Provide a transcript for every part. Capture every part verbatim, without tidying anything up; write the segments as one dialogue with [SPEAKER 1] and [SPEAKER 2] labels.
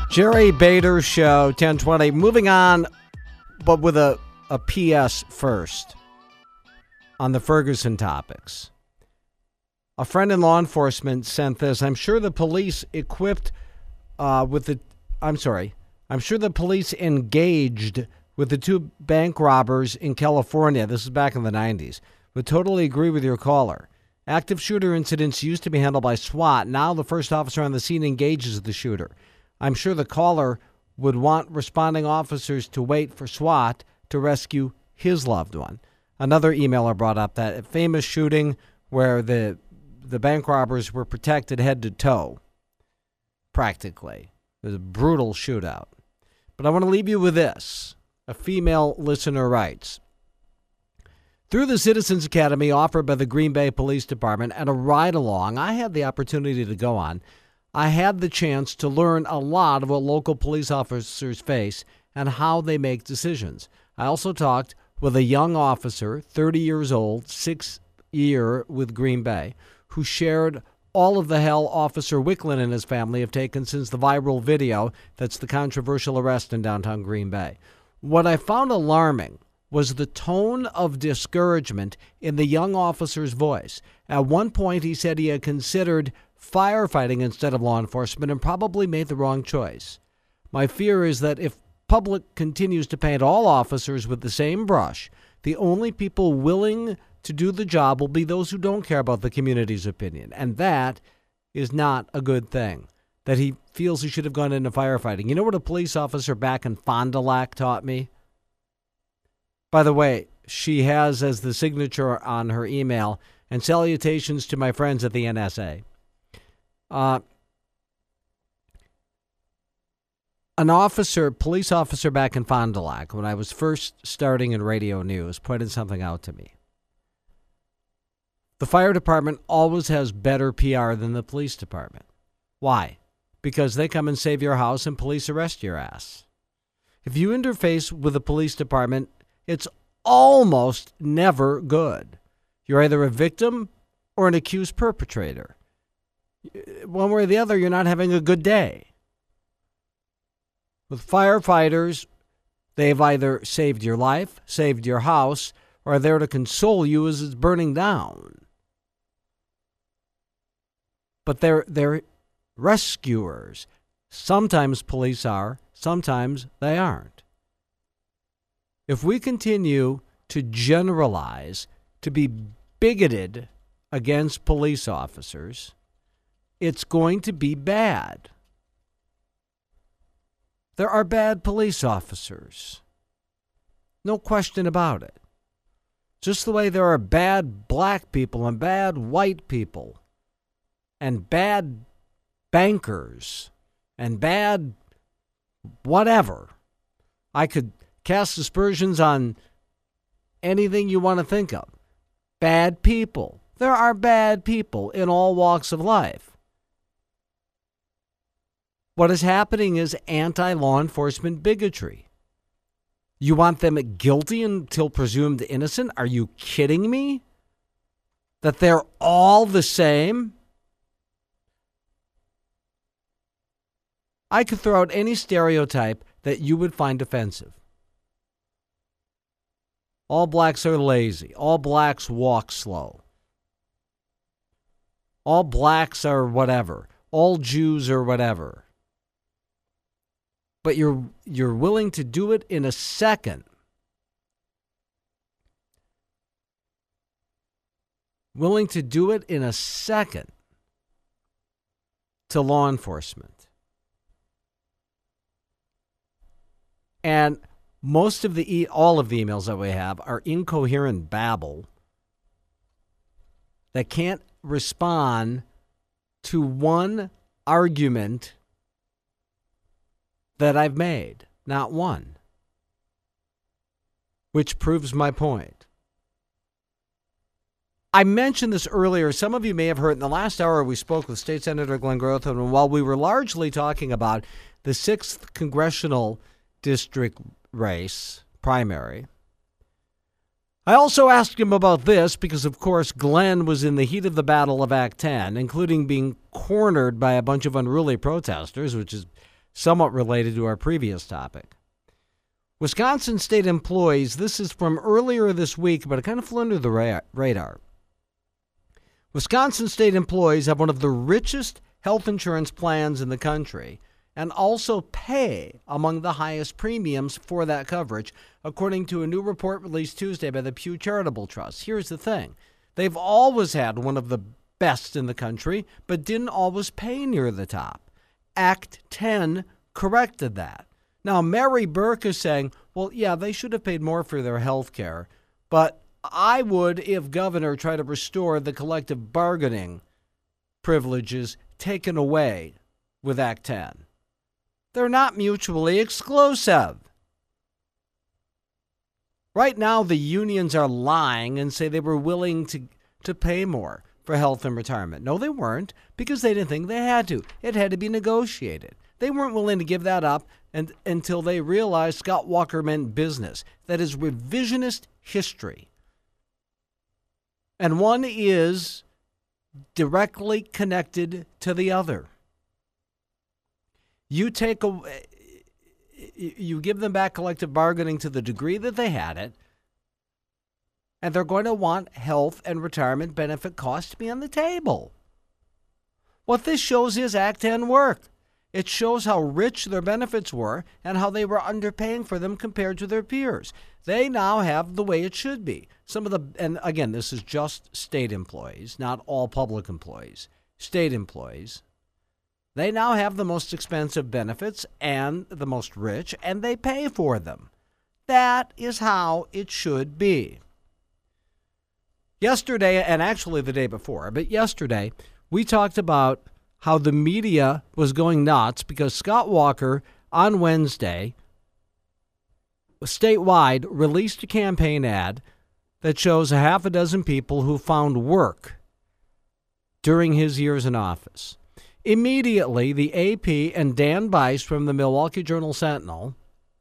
[SPEAKER 1] Jerry Bader Show, ten twenty. Moving on, but with a, a P S first on the Ferguson topics. A friend in law enforcement sent this. I'm sure the police equipped uh, with the, I'm sorry, I'm sure the police engaged with the two bank robbers in California. This is back in the nineties. Would totally agree with your caller. Active shooter incidents used to be handled by SWAT. Now the first officer on the scene engages the shooter. I'm sure the caller would want responding officers to wait for SWAT to rescue his loved one. Another emailer brought up that famous shooting where the the bank robbers were protected head to toe, practically. It was a brutal shootout. But I want to leave you with this. A female listener writes, through the Citizens Academy offered by the Green Bay Police Department and a ride-along I had the opportunity to go on, I had the chance to learn a lot of what local police officers face and how they make decisions. I also talked with a young officer, thirty years old, six year with Green Bay, who shared all of the hell Officer Wicklund and his family have taken since the viral video that's the controversial arrest in downtown Green Bay. What I found alarming was the tone of discouragement in the young officer's voice. At one point, he said he had considered firefighting instead of law enforcement and probably made the wrong choice. My fear is that if public continues to paint all officers with the same brush, the only people willing to do the job will be those who don't care about the community's opinion. And that is not a good thing, that he feels he should have gone into firefighting. You know what a police officer back in Fond du Lac taught me? By the way, she has as the signature on her email, and salutations to my friends at the N S A. Uh, an officer, police officer back in Fond du Lac, when I was first starting in radio news, pointed something out to me. The fire department always has better P R than the police department. Why? Because they come and save your house and police arrest your ass. If you interface with the police department, it's almost never good. You're either a victim or an accused perpetrator. One way or the other, you're not having a good day. With firefighters, they've either saved your life, saved your house, or are there to console you as it's burning down. But they're, they're rescuers. Sometimes police are, sometimes they aren't. If we continue to generalize, to be bigoted against police officers, it's going to be bad. There are bad police officers. No question about it. Just the way there are bad black people and bad white people and bad bankers and bad whatever. I could cast aspersions on anything you want to think of. Bad people. There are bad people in all walks of life. What is happening is anti-law enforcement bigotry. You want them guilty until presumed innocent? Are you kidding me? That they're all the same? I could throw out any stereotype that you would find offensive. All blacks are lazy. All blacks walk slow. All blacks are whatever. All Jews are whatever. But you're you're willing to do it in a second. Willing to do it in a second to law enforcement. And most of the, e- all of the emails that we have are incoherent babble that can't respond to one argument that I've made. Not one. Which proves my point. I mentioned this earlier. Some of you may have heard in the last hour we spoke with State Senator Glenn Grothman, and while we were largely talking about the sixth congressional district race primary, I also asked him about this because, of course, Glenn was in the heat of the battle of Act ten, including being cornered by a bunch of unruly protesters, which is somewhat related to our previous topic. Wisconsin state employees, this is from earlier this week, but it kind of flew under the ra- radar. Wisconsin state employees have one of the richest health insurance plans in the country and also pay among the highest premiums for that coverage, according to a new report released Tuesday by the Pew Charitable Trust. Here's the thing. They've always had one of the best in the country, but didn't always pay near the top. Act ten corrected that. Now, Mary Burke is saying, well, yeah, they should have paid more for their health care, but I would, if governor, try to restore the collective bargaining privileges taken away with Act ten. They're not mutually exclusive. Right now, the unions are lying and say they were willing to, to pay more for health and retirement. No, they weren't, because they didn't think they had to. It had to be negotiated. They weren't willing to give that up and, until they realized Scott Walker meant business. That is revisionist history. And one is directly connected to the other. You take a, you give them back collective bargaining to the degree that they had it, and they're going to want health and retirement benefit costs to be on the table. What this shows is Act ten worked. It shows how rich their benefits were and how they were underpaying for them compared to their peers. They now have the way it should be. Some of the, and again, this is just state employees, not all public employees. State employees. They now have the most expensive benefits and the most rich, and they pay for them. That is how it should be. Yesterday, and actually the day before, but yesterday, we talked about how the media was going nuts because Scott Walker on Wednesday, statewide, released a campaign ad that shows a half a dozen people who found work during his years in office. Immediately, the A P and Dan Bice from the Milwaukee Journal-Sentinel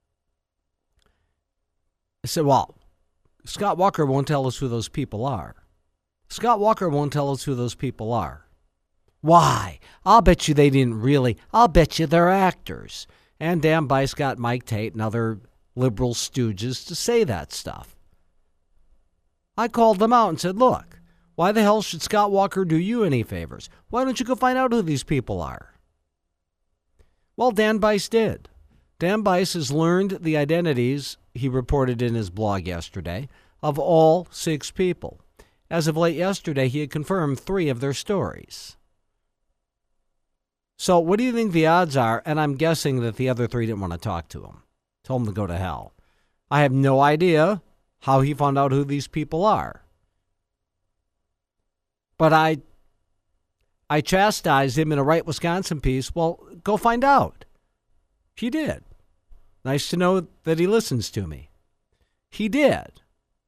[SPEAKER 1] said, well, Scott Walker won't tell us who those people are. Scott Walker won't tell us who those people are. Why? I'll bet you they didn't really. I'll bet you they're actors. And Dan Bice got Mike Tate and other liberal stooges to say that stuff. I called them out and said, look, why the hell should Scott Walker do you any favors? Why don't you go find out who these people are? Well, Dan Bice did. Dan Bice has learned the identities, he reported in his blog yesterday, of all six people. As of late yesterday, he had confirmed three of their stories. So what do you think the odds are? And I'm guessing that the other three didn't want to talk to him. Told him to go to hell. I have no idea how he found out who these people are. But I I chastised him in a Right Wisconsin piece. Well, go find out. He did. Nice to know that he listens to me. He did.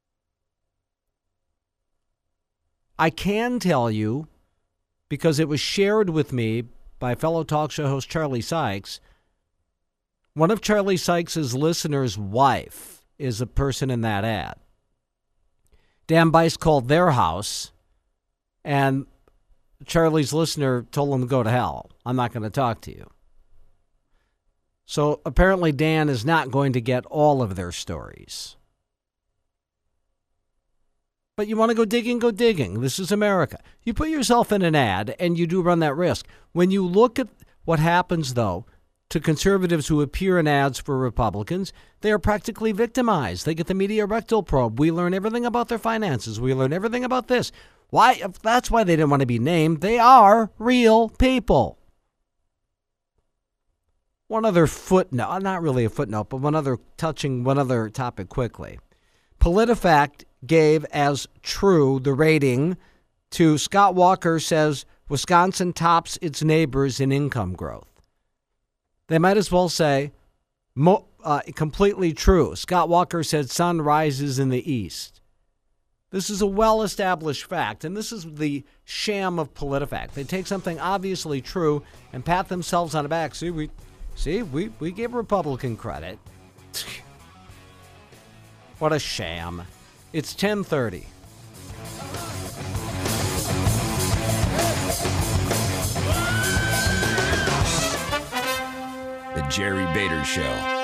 [SPEAKER 1] I can tell you, because it was shared with me by fellow talk show host Charlie Sykes, one of Charlie Sykes' listeners' wife is a person in that ad. Dan Bice called their house, and Charlie's listener told him to go to hell. I'm not going to talk to you. So apparently Dan is not going to get all of their stories. But you want to go digging, go digging. This is America. You put yourself in an ad, and you do run that risk. When you look at what happens, though, to conservatives who appear in ads for Republicans, they are practically victimized. They get the media rectal probe. We learn everything about their finances. We learn everything about this. Why? That's why they didn't want to be named. They are real people. One other footnote, not really a footnote, but one other touching one other topic quickly. PolitiFact gave as true the rating to Scott Walker says Wisconsin tops its neighbors in income growth. They might as well say mo- uh, completely true. Scott Walker said sun rises in the east. This is a well-established fact, and this is the sham of PolitiFact. They take something obviously true and pat themselves on the back. See, we, see, we, we give Republican credit. What a sham. It's ten thirty.
[SPEAKER 2] The Jerry Bader Show.